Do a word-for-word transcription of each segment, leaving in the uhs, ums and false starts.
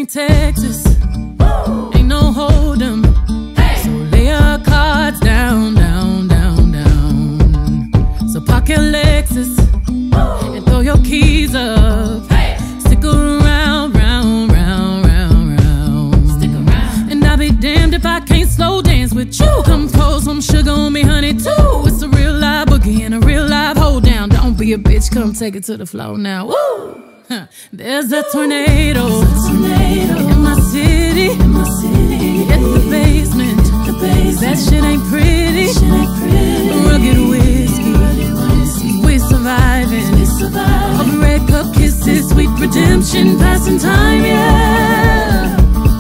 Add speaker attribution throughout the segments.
Speaker 1: ain't Texas, ain't no hold'em. So lay your cards down, down, down, down. So park your Lexus and throw your keys up. Stick around, round, round, round, round. Stick around. And I'll be damned if I can't slow dance with you. Come pour some sugar on me, honey, too. It's a real live boogie and a real live hold down. Don't be a bitch, come take it to the floor now. Woo! Huh. There's a tornado, There's a tornado in my city, in my city. Hit the basement, the basement. That shit ain't pretty, shit ain't pretty. Rugged whiskey, rugged whiskey. We surviving, we surviving. All the red cup kisses, sweet redemption, passing time, yeah.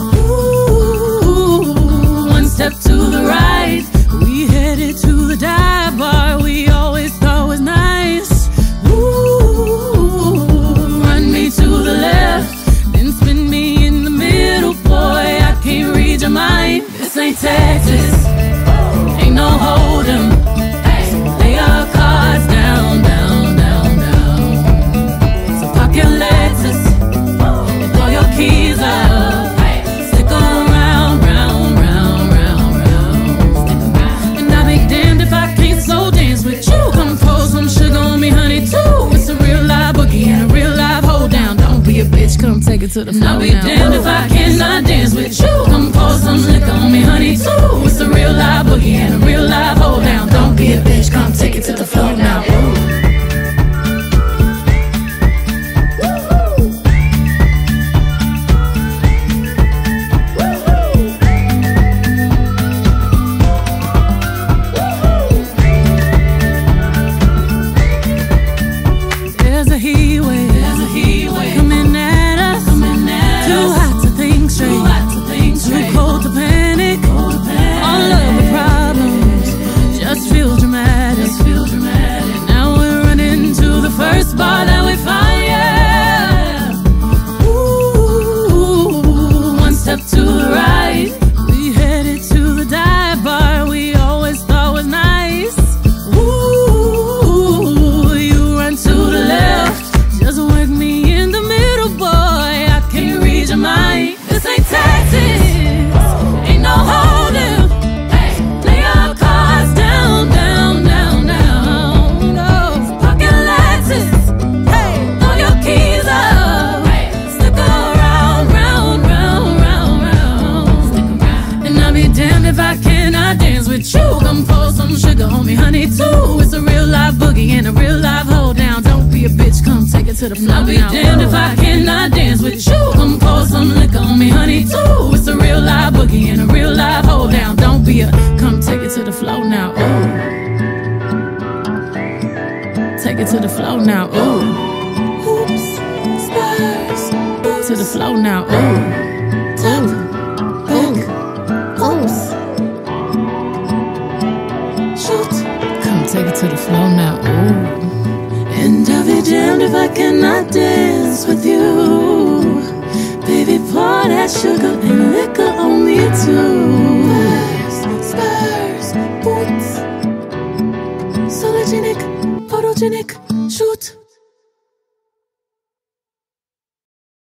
Speaker 1: Ooh, one step to the right, we headed to the dive bar we always thought was nice. To the left, then spin me in the middle, boy, I can't read your mind. This ain't Texas, ain't no hold'em. So lay your cards down, down, down, down. So park your Lexus and throw your keys up. Stick around, round, round, round, round. And I'll be damned if I can't slow dance with you. Come pour some sugar on me, honey, too. It's a real live boogie and a real live hold down. Don't be a bitch, come take it to the floor. I'll be now. Damned if I cannot dance with you. Come pour some liquor on me, honey, too. It's a real live boogie and a real live hold down. Don't be a bitch, come take it to the floor now. There's a heat wave, there's a heat wave coming at us, coming at too us. Hot to think straight, too hot to think straight. Too cold to panic, cold to panic. All of the problems just feel dramatic, just feel dramatic. Now we're running to the first bar that we find, yeah. Ooh, one step to the right, we headed to the dive bar we always thought was nice. Ooh, you run to the left, just work me in the middle, boy, I can't read your mind. This ain't Texas, ain't no hold'em. Lay your cards down, down, down, down. No, park your Lexus, throw your keys up. Stick around, round, round, round, round. And I'll be damned if I cannot dance with you. Come pour some sugar on me, honey, too. It's a real live boogie and a real live hold down. Don't be a bitch, come take it to the floor. I'll be now. Damned if I cannot dance with you. Come pour some liquor on me, honey, too. It's a real live boogie and a real live hold down. Don't be a, come take it to the floor now. Ooh, take it to the floor now. Ooh, oops, spurs, oops. To the floor now. Ooh, top, back, oops, shoot. Come take it to the floor now. Ooh. And I'll be damned if I cannot dance with you. Baby, pour that sugar and liquor on me too. Spurs, spurs, boots. Sologenic, photogenic.